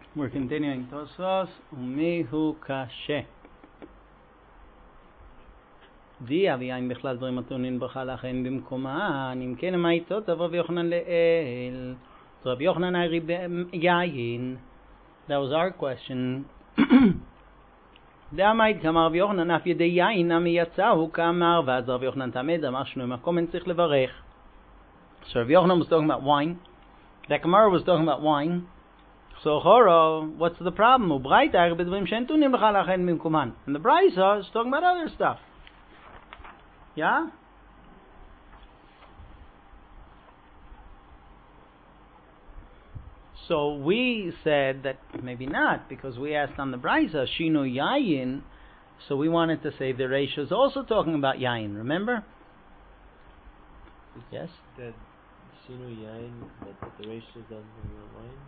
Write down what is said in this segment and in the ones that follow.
We're continuing. Tosos umihu kashe. די אביין בכלל דברים מתונים בכלל לכן במקומן, אם כן מה איתו תבוא ויוחנן לאל. רבי יוחנן הרי ביין. That was our question. דאמית כמה רבי יוחנן אף ידי יין נמי יצאו כאמר, ואז רבי יוחנן תמיד אמר שנוי מקום אין צריך לברך. So Rabbi Yochanan was talking about wine. The Gemara was talking about wine. So Choro, what's the problem? Ubraita הרי בדברים שאין תונים בכלל לכן במקומן. And the Brisa is talking about other stuff. Yeah? So we said that maybe not, because we asked on the Brisa, Shinu Yayin, so we wanted to say the Reish is also talking about Yayin, remember? Yes? That Shinu Yayin, that the Reish doesn't talk about wine?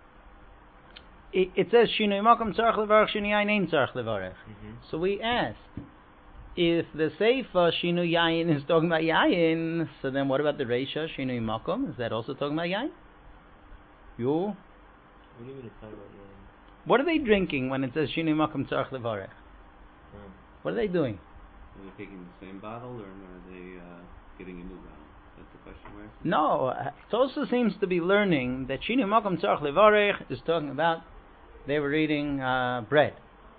It says, Shinu Makom Tzarech Levarech, Shinu Yayin Ein Tzarech Levarech. So we asked, if the Seifa Shinu Yayin is talking about Yayin, so then what about the Reisha Shinu Makom? Is that also talking about Yayin? You? What do you mean it's talking about Yayin? What are they drinking when it says Shinu Makom Tzarech Levarech? What are they doing? Are they taking the same bottle, or are they getting a new bottle? That's the question we're asking. No, Tosa seems to be learning that Shinu Makom Tzarech Levarech is talking about they were eating bread.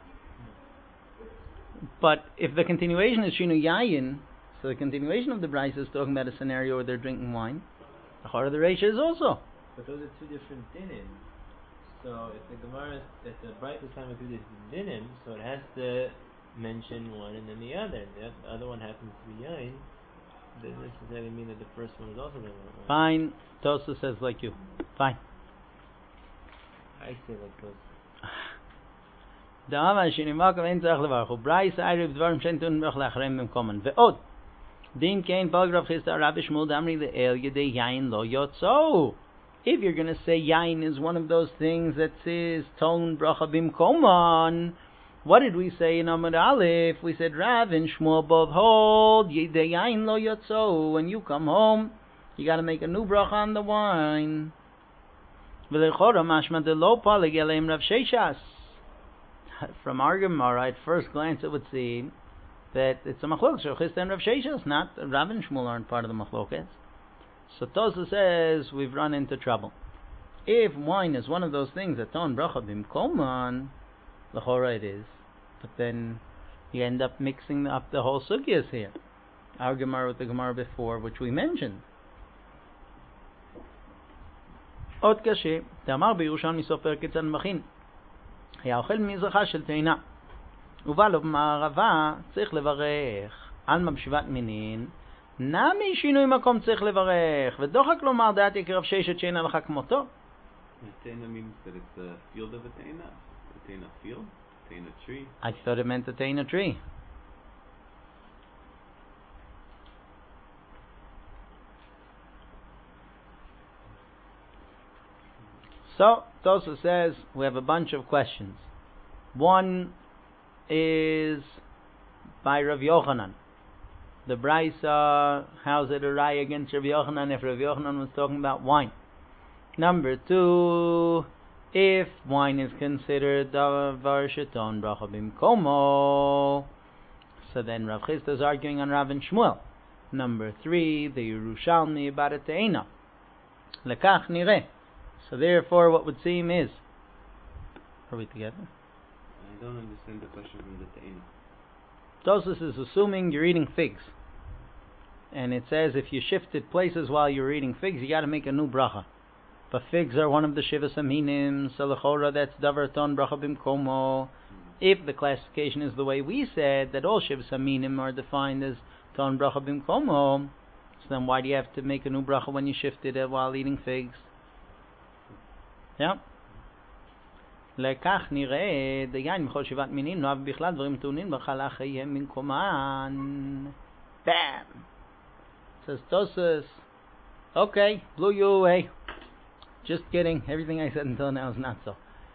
But if the continuation is Shinu Yayin, so the continuation of the Brisa is talking about a scenario where they're drinking wine, the heart of the Reisha is also. But those are two different dinim. So if the Gemara, if the Brisa is talking about two different dinim, so it has to mention one and then the other. And the other one happens to be Yain. Doesn't necessarily mean that the first one is also going to be Fine. Tosa says like you. Fine. I say like Tosa. דאמר שנימקם אין צריך לברך וברייס ערב דברים שאין תונים בכלל לאחריהם במקומן ועוד דין כן פלגרב חיסטה רבי שמואל דאמרי לאל ידי יין לא יוצאו. If you're going to say yain is one of those things that says ton bracha bimkoman, what did we say in Amud Aleph? We said Rav and Shmuel both hold yedei yain lo yotzo. When you come home, you got to make a new bracha on the wine. V'lechora mashma de lo palig eleim Rav Sheshas. From our Gemara, at first glance it would seem that it's a machlokas. Rav Chisda and Rav Sheshas, not Rav and Shmuel aren't part of the machlokas. So Tosa says we've run into trouble. If wine is one of those things that ton bracha bimkoman, l'chora it is. But then you end up mixing up the whole sugyas here. Our Gemara with the Gemara before, which we mentioned. עוד קשה, תאמר בירושלמי סופר כיצד מכין. היה אוכל מזרחה של תאנה. ובא לו במערבה צריך לברך. על מבשיבת מינין, נמי שינוי מקום צריך לברך. ודוחק לומר דעת יקרב ששת שאין הלכה כמותו. Tena means that it's a field of a tena? A tena field? A tena tree? I thought it meant a tena tree. So, Tosa says we have a bunch of questions. One is by Rav Yochanan. The Brisa, how's it a raya against Rav Yochanan if Rav Yochanan was talking about wine? Number two, if wine is considered davar sheton bracha bimkomo, so then Rav Chisda is arguing on Rav and Shmuel. Number three, the Yerushalmi about a teina. Lekach nireh. So therefore, what would seem is, are we together? I don't understand the question from the Ta'ina. Tosus is assuming you're eating figs. And it says if you shifted places while you're eating figs, you got to make a new bracha. But figs are one of the Shivas Aminim, so l'chora that's davar ton bracha bimkomo. If the classification is the way we said, that all Shivas Aminim are defined as ton bracha bimkomo, so then why do you have to make a new bracha when you shifted it while eating figs? Yeah. לכך נראה דיין מכל שבעת מינים נאהב בכלל דברים טעונים בחלה חייהם ממקומן. Bam! Says Tosas. Okay, blew you away. Just kidding. Everything I said until now is not so.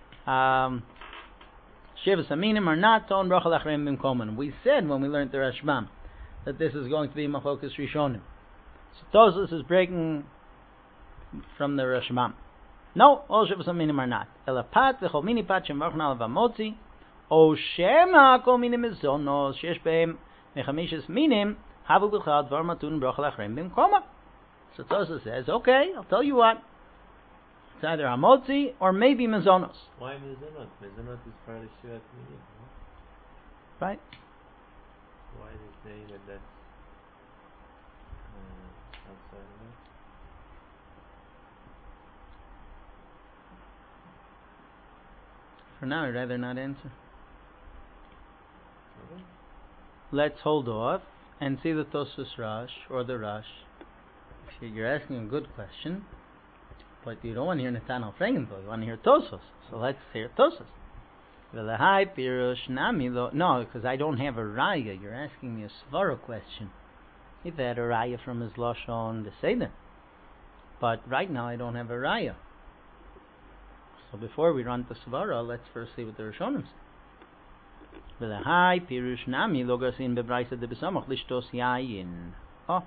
Shivas Aminim are not ton bracha lachreim bimkoman. We said when we learned the Rashbam that this is going to be Machokas Rishonim. So Tosas is breaking from the Rashbam. No, all shivas minim are not. Elapat v'chol mini pat shemvarchon alav hamotzi, o shema kol minim mizonos shesh behem mechamishes minim havu b'chad dvar matun brachal achrem b'mkoma. So Tosa says, okay, I'll tell you what. It's either hamotzi or maybe mizonos. Why mezonot? Mezonot is part of Shivat Minim. Right? Why is it saying that that's outside of that? For now, I'd rather not answer. Okay. Let's hold off and see the Tosfos Rosh or the Rosh. You're asking a good question, but you don't want to hear Netanel Frankenthal. You want to hear Tosfos. So let's hear Tosfos. V'lehai pirush nami lo. No, because I don't have a raya. You're asking me a svara question. If I had a raya from his lashon b'seder, but right now I don't have a raya. So before we run to svara, let's first see what the Rishonim say. V'lehai pirush nami lo gasin bebraisa de besamach lishtos yayin. Oh.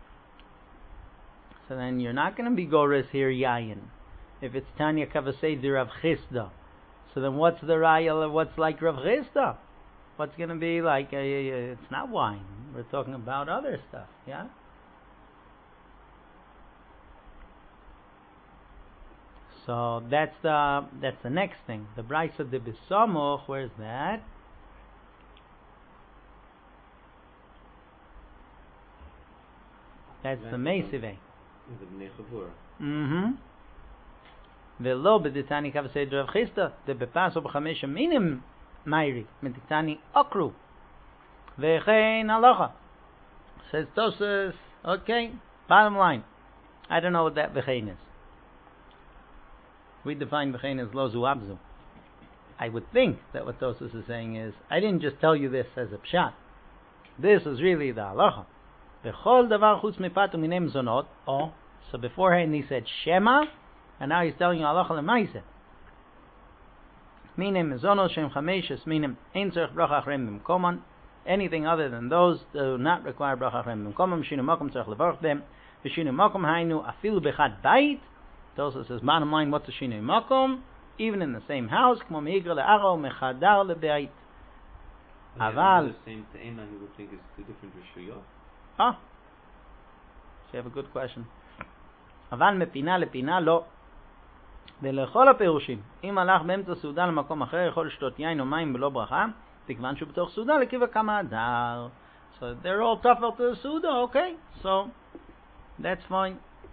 So then you're not going to be gores here yayin. If it's Tanya Kavasei Rav Chisda. So then what's the raya? What's like Rav Chisda? What's going to be like? It's not wine. We're talking about other stuff, yeah? So that's the next thing. The Braisa de Besamoch, where's that? That's the Meisiveh. ולא בדתני כבסי דרב חיסטה, דבפסו בחמש המינים מיירי, מדתני אוקרו. וכן הלכה. Says Tosas, okay, bottom line. I don't know what that v'chein is. We define v'chein as lo zu abzu. I would think that what Tosas is saying is, I didn't just tell you this as a pshat. This is really the halacha. V'chol davar chutz mipatu minem zonot. Oh, so beforehand he said Shema, and now he's telling you halacha l'maaseh. Minim zonos shem chameshes minim ein tzarich bracha achrem b'mkomon. Anything other than those do not require bracha achrem b'mkomon. V'shinu makom tzarich levarach them. V'shinu makom hainu afilu bechad bayit. Tosa says bottom line, what's a shinu makom? Even in the same house, k'mo meigra le'aro mechadar le'bayit. Aval. The same te'ena he would think is two different rishuyot. Ah, so you have a good question. אבל מפינה לפינה לא. ולכל הפירושים, אם הלך באמצע סעודה למקום אחר, יכול לשתות יין או מים בלא ברכה, תכוון שהוא בתוך סעודה לקיבה כמה אדר. So they're all tough out to the סעודה, okay? So, that's fine.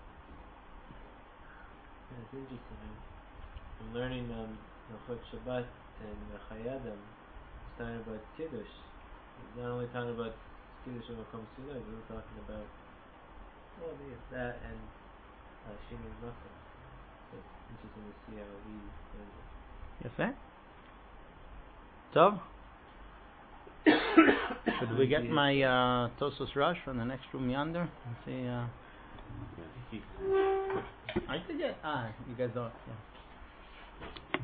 Yeah, it's interesting. I'm learning Hilchot Shabbat and Chayadim. It's talking about Kiddush. It's not only talking about Kiddush when it comes to it, we're talking about, well, I guess that and Shimon Makom. So it's interesting to see how he does it. יפה. טוב. Should we get my Tosfos Rosh from the next room yonder? And see, I could get, you guys don't, yeah.